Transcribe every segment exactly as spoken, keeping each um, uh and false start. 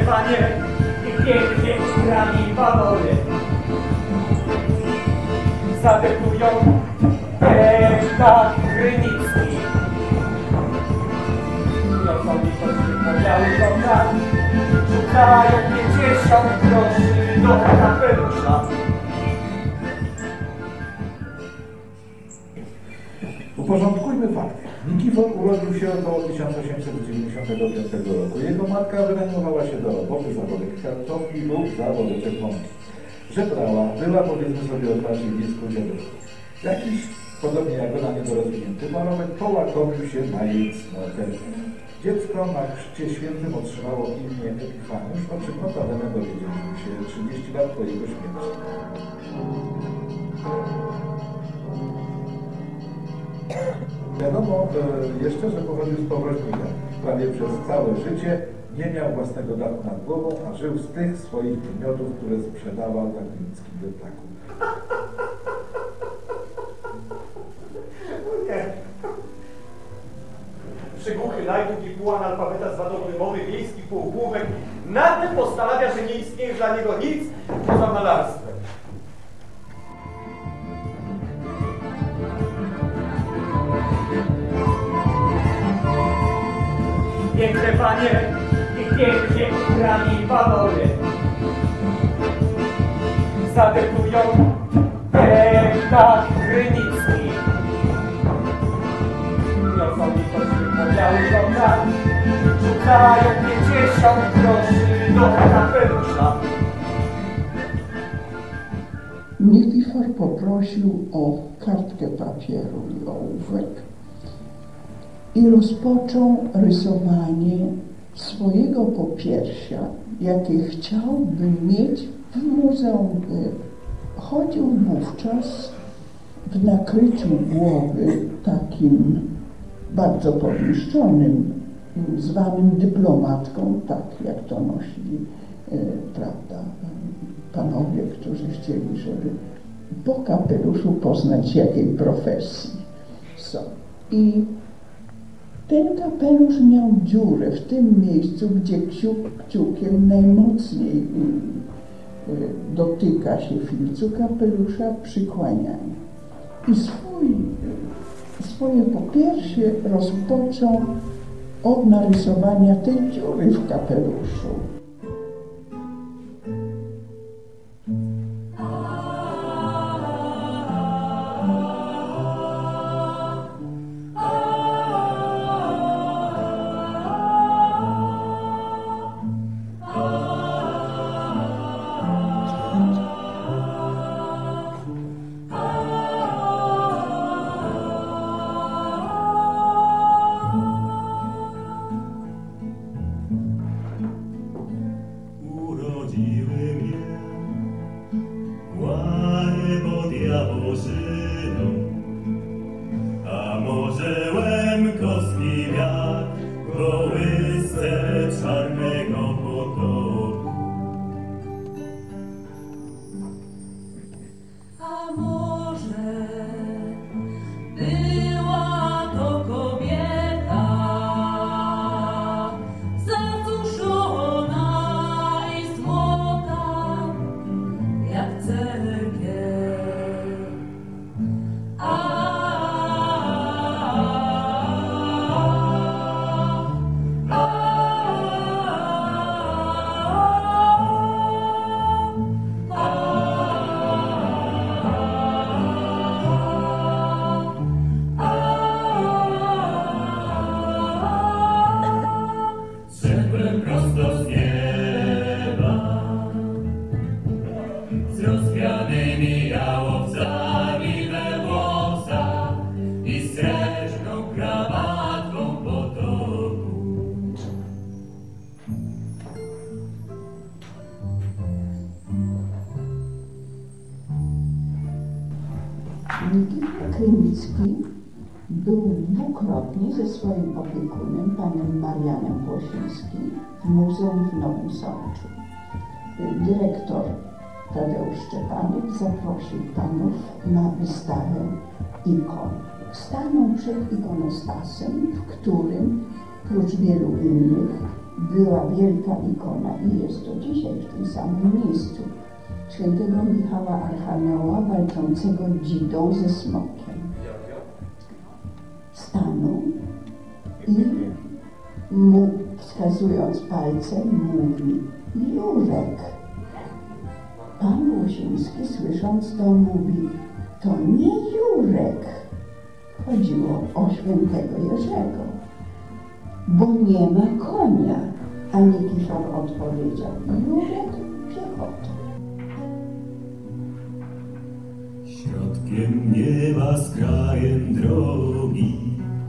panie i pięknie ubrani panowie zadebutują spektakl Krynicki. Niosą mi choćby po białych oknach, rzucają pięćdziesiąt groszy do kapelusza. Uporządkujmy fakty. Nikifor urodził się około tysiąc osiemset dziewięćdziesiątego piątego roku. Jego matka wynajmowała się do roboty, zawodek kartofli lub zawodeczek mąki. Żebrała, była, powiedzmy sobie otwarcie, blisko dziadową. Jakiś, podobnie jak ona niedorozwinięty malomek, połakomił się na jej cnotę. Dziecko na chrzcie świętym otrzymało imię Epifaniusz, o czym notabene dowiedzieliśmy się trzydzieści lat po jego śmierci. Wiadomo e, jeszcze, że pochodził z Powroźnika. Prawie przez całe życie nie miał własnego dachu nad głową, a żył z tych swoich wymiotów, które sprzedawał na gliwickim deptaku. Nie. Przygłuchy lajduk i półanalfabeta z wadą wymowy, wiejski półgłówek nagle postanawia, że nie istnieje dla niego nic poza malarstwem. Piękne panie i pięknie ubrani panowie zadebutują spektakl Krynicki. Niosą mi choćby po białych oknach, rzucają pięćdziesiąt groszy do kapelusza. Nikifor poprosił o kartkę papieru i ołówek i rozpoczął rysowanie swojego popiersia, jakie chciałby mieć w muzeum. Chodził wówczas w nakryciu głowy takim bardzo pomieszczonym, zwanym dyplomatką, tak jak to nosili, prawda, panowie, którzy chcieli, żeby po kapeluszu poznać, jakiej profesji są. I ten kapelusz miał dziurę w tym miejscu, gdzie kciuk kciukiem najmocniej y, y, dotyka się filcu kapelusza, przykłaniania. I swój, y, swoje popiersie rozpoczął od narysowania tej dziury w kapeluszu. Nikifor Krynicki był dwukrotnie ze swoim opiekunem, panem Marianem Włosińskim, w muzeum w Nowym Sączu. Dyrektor Tadeusz Szczepanik zaprosił panów na wystawę ikon. Stanął przed ikonostasem, w którym prócz wielu innych była wielka ikona i jest to dzisiaj w tym samym miejscu świętego Michała Archanioła walczącego dzidą ze smokiem. Stanął i mu, wskazując palcem, mówi: Jurek. Pan Łosiński, słysząc to, mówi: to nie Jurek. Chodziło o świętego Jerzego, bo nie ma konia. A Nikifor odpowiedział: Jurek piechotą. Środkiem nieba z krajem drogi,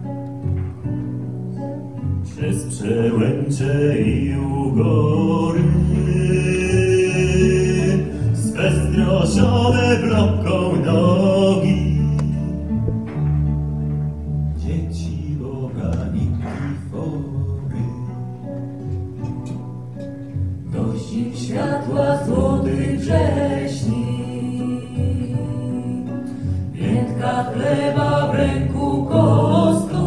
przez przełęcze i ugory, zbezdrożone blokką nogi. Dzieci Boga Nikifory, gości światła złotych wrześni, miętka chleba w ręku kostur,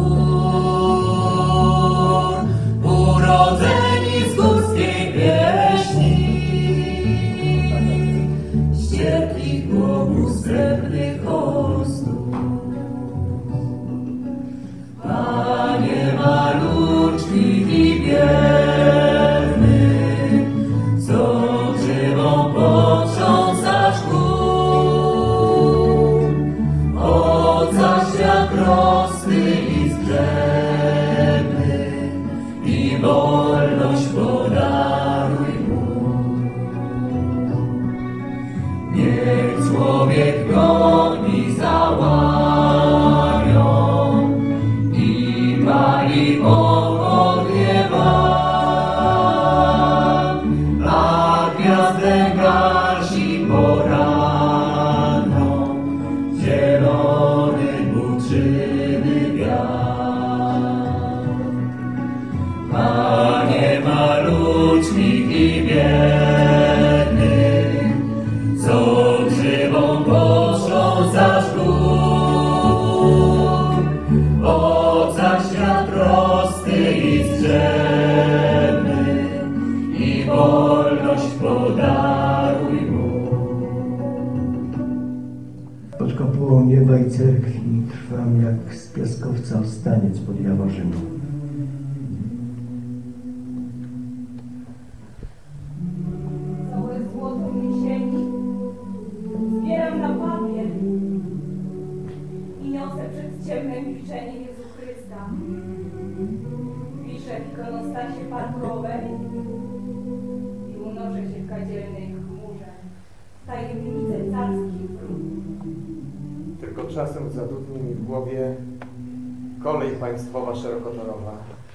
urodzeni z górskiej pieśni, z cierpkich głowów srebrnych kostur. Panie maluczki i biedny, co grzywą potrząsasz gór, oca świat prosty i zgrzebny i wolność podaruj mu. Niech człowiek goni za łanią i pali powodniewa, a gwiazdę gasi poraną zielony buczyny wiatr. Panie malucznik i biedny, co grzywą potrząsasz gór, oca świat prosty i zgrzebny i wolność podaruj mu. Pod kopułą nieba i cerkwi trwam jak z piaskowca wstaniec pod Jaworzyną. Całe złoto mi sieni zbieram na papier i niosę przed ciemne milczenie Jezu Chrysta. Piszę w ikonostasie parkowej i unoszę się w kadzielnej chmurze, tajemnice carskich wróg. Tylko czasem zadudni mi w głowie kolej państwowa szerokotorowa.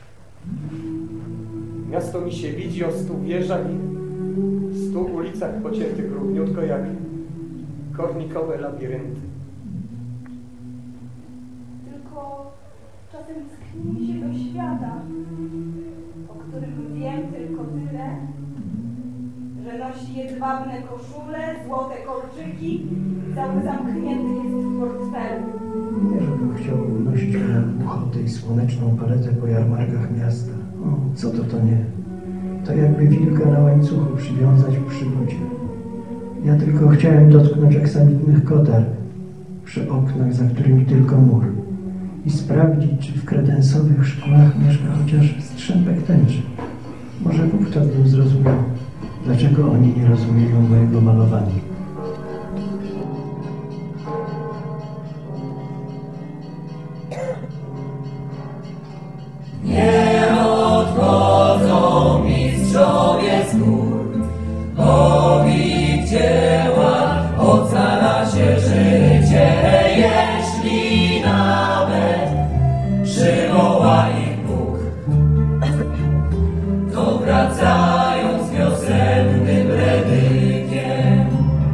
Miasto mi się widzi o stu wieżach i stu ulicach pociętych równiutko jak kornikowe labirynty. Tylko czasem sknie mi się do świata, o którym wiem tylko tyle, że nosi jedwabne koszule, złote kolczyki, cały zamknięty jest w portfelu. Nie, żebym chciał unosić na ucho tej słoneczną paletę po jarmarkach miasta. O, co to to nie? To jakby wilka na łańcuchu przywiązać w przywodzie. Ja tylko chciałem dotknąć aksamitnych kotar przy oknach, za którymi tylko mur, i sprawdzić, czy w kredensowych szkłach mieszka chociaż strzępek tęczy. Może wówczas bym zrozumiał, dlaczego oni nie rozumieją mojego malowania. Nie odchodzą mistrzowie z gór, o ich dziełach ocala się życie, jeśli nawet przywoła ich Bóg. To wracają z wiosennym redykiem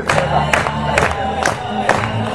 Dziękuję.